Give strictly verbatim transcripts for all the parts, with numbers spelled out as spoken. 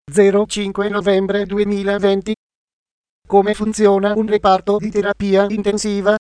zero cinque novembre duemilaventi. Come funziona un reparto di terapia intensiva?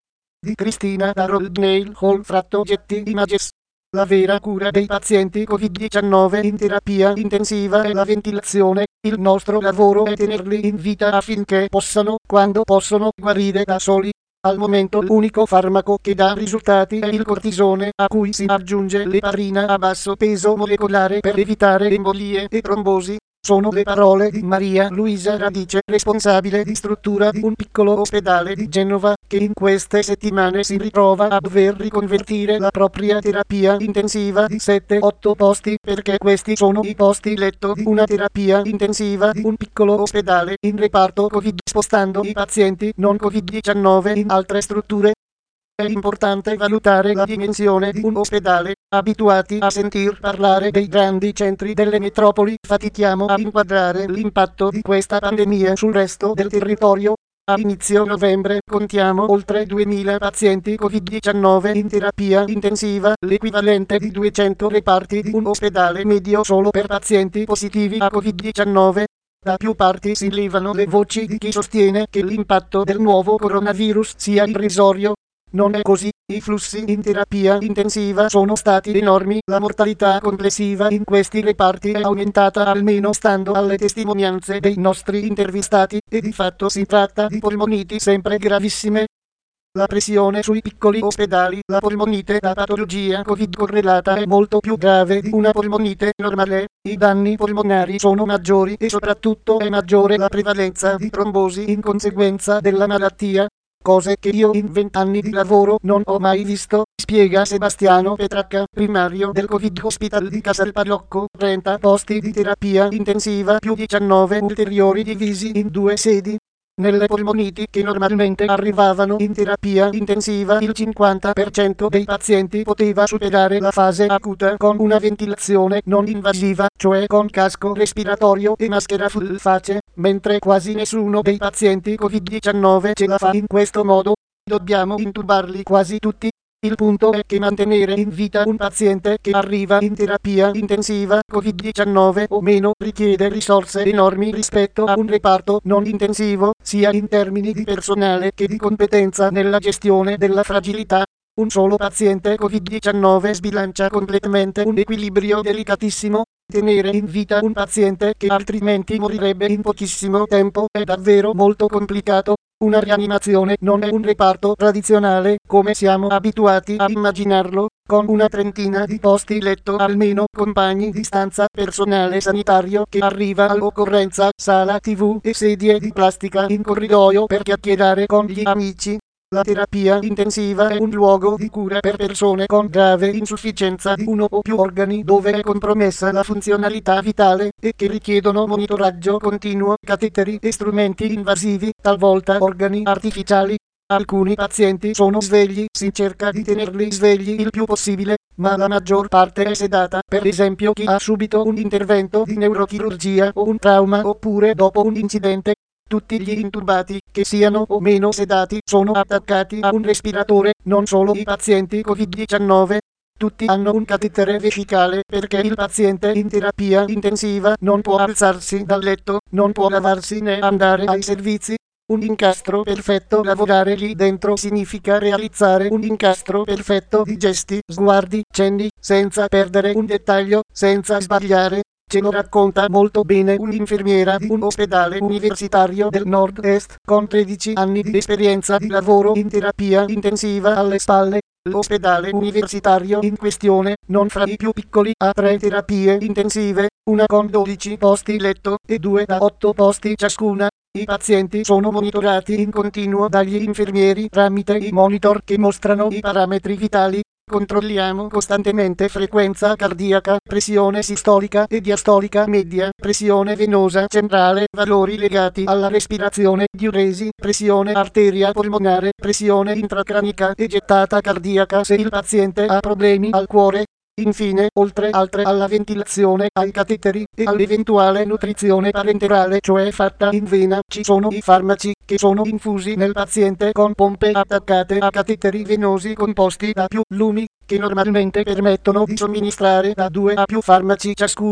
Di Cristina da Rodney Hall Fratto Getty Images. La vera cura dei pazienti Covid diciannove in terapia intensiva è la ventilazione. Il nostro lavoro è tenerli in vita affinché possano, quando possono, guarire da soli. Al momento l'unico farmaco che dà risultati è il cortisone, a cui si aggiunge l'eparina a basso peso molecolare per evitare embolie e trombosi. Sono le parole di Maria Luisa Radice, responsabile di struttura di un piccolo ospedale di Genova, che in queste settimane si ritrova a dover riconvertire la propria terapia intensiva di sette otto posti, perché questi sono i posti letto di una terapia intensiva di un piccolo ospedale in reparto Covid, spostando i pazienti non Covid diciannove in altre strutture. È importante valutare la dimensione di un ospedale. Abituati a sentir parlare dei grandi centri delle metropoli, fatichiamo a inquadrare l'impatto di questa pandemia sul resto del territorio. A inizio novembre contiamo oltre duemila pazienti Covid diciannove in terapia intensiva, l'equivalente di duecento reparti di un ospedale medio solo per pazienti positivi a Covid diciannove. Da più parti si levano le voci di chi sostiene che l'impatto del nuovo coronavirus sia irrisorio. Non è così, i flussi in terapia intensiva sono stati enormi, la mortalità complessiva in questi reparti è aumentata almeno stando alle testimonianze dei nostri intervistati, e di fatto si tratta di polmoniti sempre gravissime. La pressione sui piccoli ospedali, la polmonite da patologia Covid correlata è molto più grave di una polmonite normale, i danni polmonari sono maggiori e soprattutto è maggiore la prevalenza di trombosi in conseguenza della malattia. Cose che io in vent'anni di lavoro non ho mai visto, spiega Sebastiano Petracca, primario del Covid Hospital di Casalpalocco, trenta posti di terapia intensiva più diciannove ulteriori divisi in due sedi. Nelle polmoniti che normalmente arrivavano in terapia intensiva il cinquanta per cento dei pazienti poteva superare la fase acuta con una ventilazione non invasiva, cioè con casco respiratorio e maschera full face, mentre quasi nessuno dei pazienti Covid diciannove ce la fa in questo modo. Dobbiamo intubarli quasi tutti. Il punto è che mantenere in vita un paziente che arriva in terapia intensiva Covid diciannove o meno richiede risorse enormi rispetto a un reparto non intensivo, sia in termini di personale che di competenza nella gestione della fragilità. Un solo paziente Covid diciannove sbilancia completamente un equilibrio delicatissimo. Tenere in vita un paziente che altrimenti morirebbe in pochissimo tempo è davvero molto complicato. Una rianimazione non è un reparto tradizionale, come siamo abituati a immaginarlo, con una trentina di posti letto almeno, compagni di stanza, personale sanitario che arriva all'occorrenza, sala tivù e sedie di plastica in corridoio per chiacchierare con gli amici. La terapia intensiva è un luogo di cura per persone con grave insufficienza di uno o più organi, dove è compromessa la funzionalità vitale e che richiedono monitoraggio continuo, cateteri e strumenti invasivi, talvolta organi artificiali. Alcuni pazienti sono svegli, si cerca di tenerli svegli il più possibile, ma la maggior parte è sedata, per esempio chi ha subito un intervento di neurochirurgia o un trauma oppure dopo un incidente. Tutti gli intubati, che siano o meno sedati, sono attaccati a un respiratore, non solo i pazienti Covid diciannove. Tutti hanno un catetere vescicale perché il paziente in terapia intensiva non può alzarsi dal letto, non può lavarsi né andare ai servizi. Un incastro perfetto. Lavorare lì dentro significa realizzare un incastro perfetto di gesti, sguardi, cenni, senza perdere un dettaglio, senza sbagliare. Ce lo racconta molto bene un'infermiera di un ospedale universitario del nord-est, con tredici anni di esperienza di lavoro in terapia intensiva alle spalle. L'ospedale universitario in questione, non fra i più piccoli, ha tre terapie intensive, una con dodici posti letto e due da otto posti ciascuna. I pazienti sono monitorati in continuo dagli infermieri tramite i monitor che mostrano i parametri vitali. Controlliamo costantemente frequenza cardiaca, pressione sistolica e diastolica media, pressione venosa centrale, valori legati alla respirazione, diuresi, pressione arteria polmonare, pressione intracranica e gettata cardiaca se il paziente ha problemi al cuore. Infine, oltre altre alla ventilazione, ai cateteri e all'eventuale nutrizione parenterale, cioè fatta in vena, ci sono i farmaci che sono infusi nel paziente con pompe attaccate a cateteri venosi composti da più lumi, che normalmente permettono di somministrare da due a più farmaci ciascuno.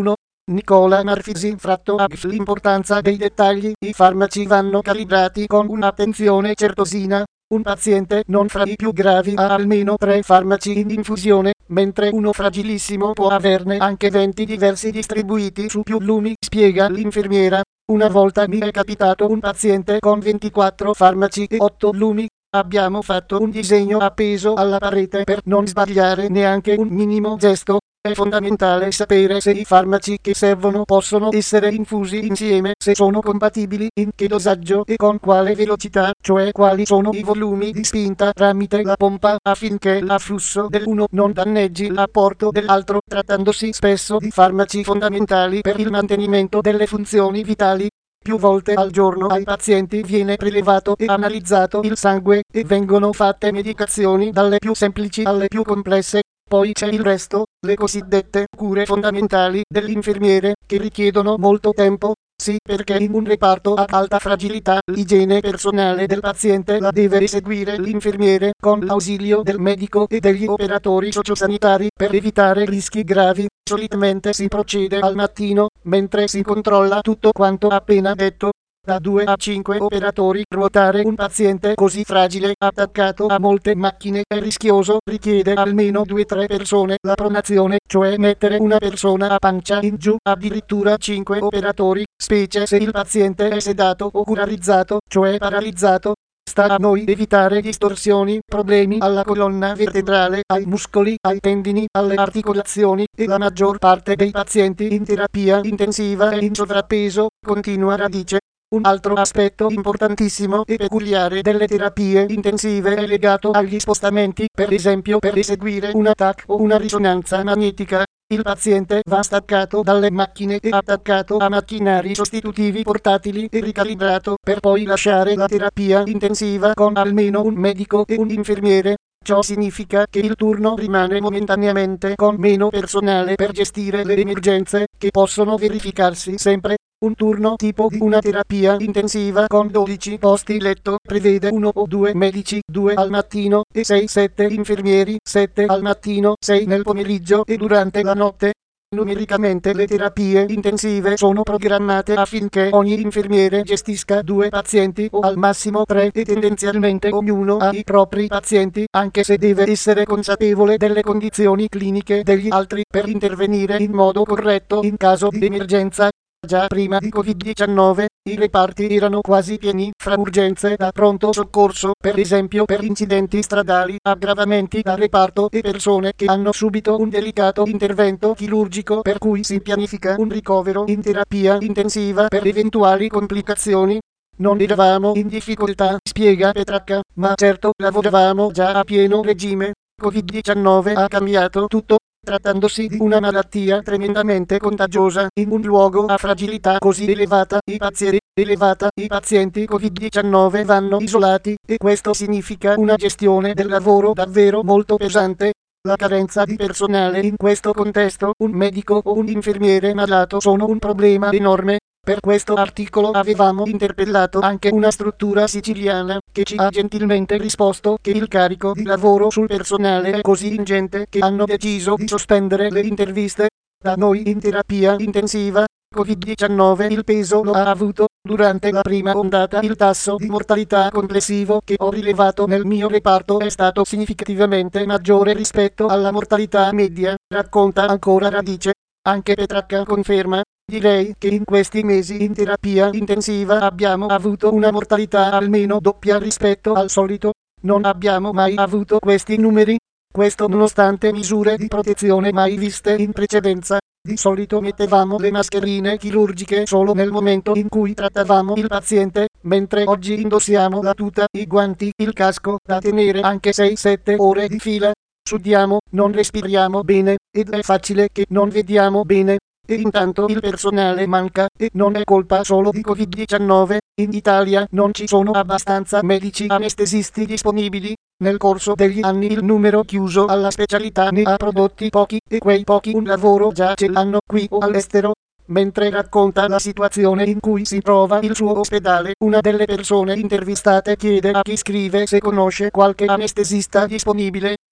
Nicola Marfisi, fratto A G F. L'importanza dei dettagli. I farmaci vanno calibrati con un'attenzione certosina. Un paziente non fra i più gravi ha almeno tre farmaci in infusione, mentre uno fragilissimo può averne anche venti diversi distribuiti su più lumi, spiega l'infermiera. Una volta mi è capitato un paziente con ventiquattro farmaci e otto lumi. Abbiamo fatto un disegno appeso alla parete per non sbagliare neanche un minimo gesto. È fondamentale sapere se i farmaci che servono possono essere infusi insieme, se sono compatibili, in che dosaggio e con quale velocità, cioè quali sono i volumi di spinta tramite la pompa, affinché l'afflusso dell'uno non danneggi l'apporto dell'altro, trattandosi spesso di farmaci fondamentali per il mantenimento delle funzioni vitali. Più volte al giorno ai pazienti viene prelevato e analizzato il sangue e vengono fatte medicazioni dalle più semplici alle più complesse. Poi c'è il resto, le cosiddette cure fondamentali dell'infermiere, che richiedono molto tempo. Sì, perché in un reparto a alta fragilità l'igiene personale del paziente la deve eseguire l'infermiere con l'ausilio del medico e degli operatori sociosanitari per evitare rischi gravi. Solitamente si procede al mattino, mentre si controlla tutto quanto appena detto. Da due a cinque operatori. Ruotare un paziente così fragile attaccato a molte macchine è rischioso, richiede almeno due tre persone. La pronazione, cioè mettere una persona a pancia in giù, addirittura cinque operatori, specie se il paziente è sedato o curarizzato, cioè paralizzato. Sta a noi evitare distorsioni, problemi alla colonna vertebrale, ai muscoli, ai tendini, alle articolazioni, e la maggior parte dei pazienti in terapia intensiva è in sovrappeso, continua Radice. Un altro aspetto importantissimo e peculiare delle terapie intensive è legato agli spostamenti, per esempio per eseguire un A T A C o una risonanza magnetica. Il paziente va staccato dalle macchine e attaccato a macchinari sostitutivi portatili e ricalibrato, per poi lasciare la terapia intensiva con almeno un medico e un infermiere. Ciò significa che il turno rimane momentaneamente con meno personale per gestire le emergenze, che possono verificarsi sempre. Un turno tipo di una terapia intensiva con dodici posti letto prevede uno o due medici, due al mattino, e sei sette infermieri, sette al mattino, sei nel pomeriggio e durante la notte. Numericamente le terapie intensive sono programmate affinché ogni infermiere gestisca due pazienti o al massimo tre, e tendenzialmente ognuno ha i propri pazienti, anche se deve essere consapevole delle condizioni cliniche degli altri per intervenire in modo corretto in caso di emergenza. Già prima di Covid diciannove, i reparti erano quasi pieni, fra urgenze da pronto soccorso, per esempio per incidenti stradali, aggravamenti da reparto e persone che hanno subito un delicato intervento chirurgico, per cui si pianifica un ricovero in terapia intensiva per eventuali complicazioni. Non eravamo in difficoltà, spiega Petracca, ma certo lavoravamo già a pieno regime. Covid diciannove ha cambiato tutto. Trattandosi di una malattia tremendamente contagiosa, in un luogo a fragilità così elevata, i pazienti, elevata, i pazienti Covid diciannove vanno isolati, e questo significa una gestione del lavoro davvero molto pesante. La carenza di personale in questo contesto, un medico o un infermiere malato, sono un problema enorme. Per questo articolo avevamo interpellato anche una struttura siciliana, che ci ha gentilmente risposto che il carico di lavoro sul personale è così ingente che hanno deciso di sospendere le interviste. Da noi in terapia intensiva Covid diciannove il peso lo ha avuto. Durante la prima ondata il tasso di mortalità complessivo che ho rilevato nel mio reparto è stato significativamente maggiore rispetto alla mortalità media, racconta ancora Radice. Anche Petracca conferma: direi che in questi mesi in terapia intensiva abbiamo avuto una mortalità almeno doppia rispetto al solito. Non abbiamo mai avuto questi numeri. Questo nonostante misure di protezione mai viste in precedenza. Di solito mettevamo le mascherine chirurgiche solo nel momento in cui trattavamo il paziente, mentre oggi indossiamo la tuta, i guanti, il casco, da tenere anche sei sette ore di fila. Sudiamo, non respiriamo bene, ed è facile che non vediamo bene. E intanto il personale manca, e non è colpa solo di Covid diciannove, in Italia non ci sono abbastanza medici anestesisti disponibili. Nel corso degli anni il numero chiuso alla specialità ne ha prodotti pochi, e quei pochi un lavoro già ce l'hanno qui o all'estero. Mentre racconta la situazione in cui si trova il suo ospedale, una delle persone intervistate chiede a chi scrive se conosce qualche anestesista disponibile.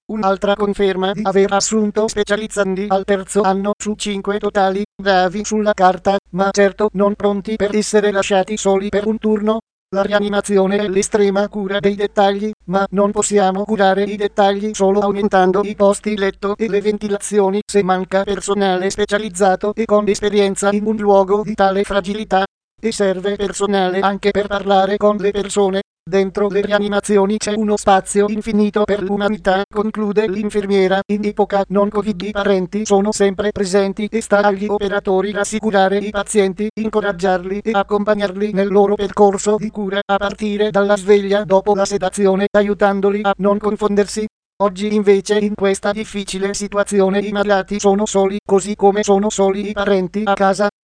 Un'altra conferma di aver assunto specializzandi al terzo anno su cinque totali, bravi sulla carta, ma certo non pronti per essere lasciati soli per un turno. La rianimazione è l'estrema cura dei dettagli, ma non possiamo curare i dettagli solo aumentando i posti letto e le ventilazioni se manca personale specializzato e con esperienza in un luogo di tale fragilità. E serve personale anche per parlare con le persone. Dentro le rianimazioni c'è uno spazio infinito per l'umanità, conclude l'infermiera. In epoca non Covid i parenti sono sempre presenti e sta agli operatori rassicurare i pazienti, incoraggiarli e accompagnarli nel loro percorso di cura a partire dalla sveglia dopo la sedazione, aiutandoli a non confondersi. Oggi invece in questa difficile situazione i malati sono soli, così come sono soli i parenti a casa.